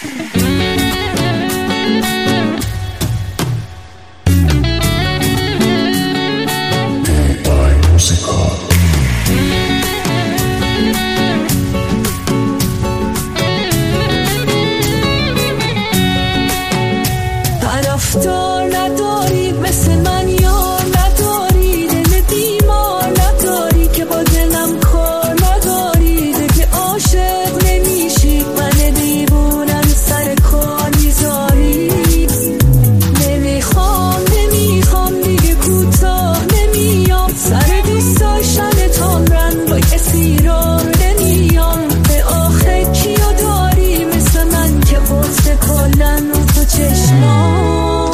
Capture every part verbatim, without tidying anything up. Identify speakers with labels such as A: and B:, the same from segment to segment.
A: طرفدار نداری مثل من یار نداری، دل بیمار نداری که با دلم کار نداری، دیگه عاشق نمیشی من دیوونم سر کار میذاری. نمیخوام نمیخوام دیگه کوتاه نمیام، سر دوست داشتن تامرن با کسی را نمیام. به آخر کیو داری مثل من که قطب کلن رو تو چشمام.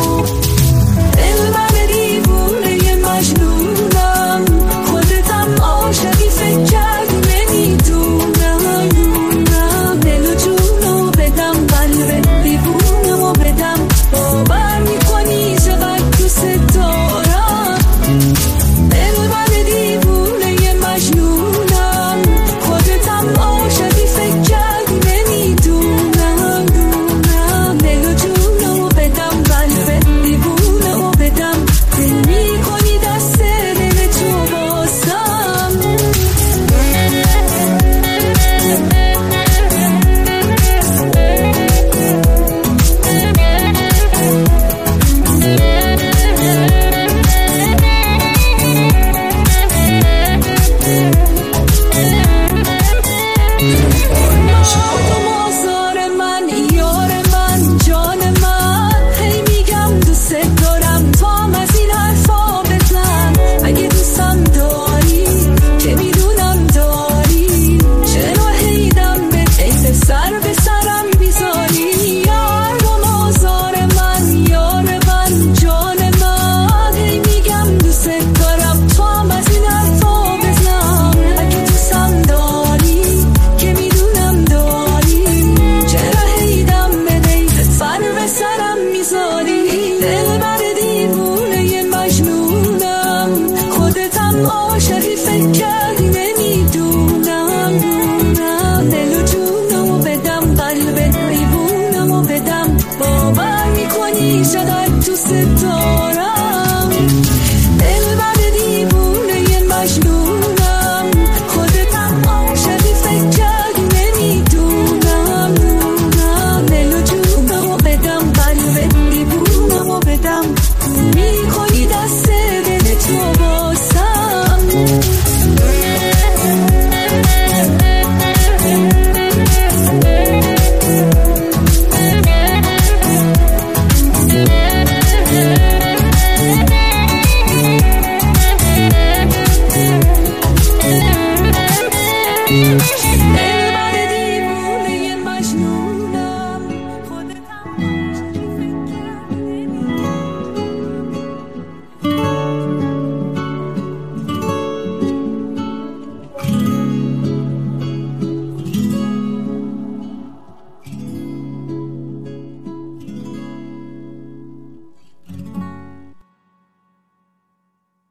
A: عاشقی فکر کردی نمیدونم دونم، دل و جونمو بدم قلبت میبونمو بدم، باور میکنی چقدر دوست دارم. دل بر دیوونه ی مجنونم، خودتم عاشقی فکر کردی نمیدونم دونم، دل و جونمو بدم قلبت میبونمو بدم، میکنی دست دل تو باسم.
B: Yeah.